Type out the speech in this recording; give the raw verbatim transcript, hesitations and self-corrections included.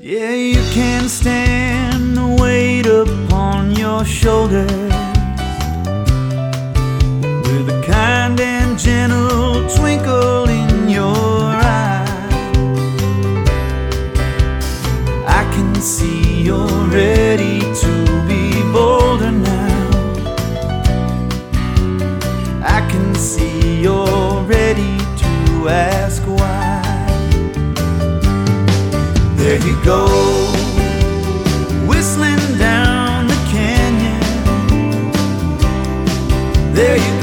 Yeah, you can stand the weight upon your shoulders with a kind and gentle twinkle in your eye. I can see you're ready to be bolder now. I can see you're ready to ask why. There you go, whistling down the canyon. There you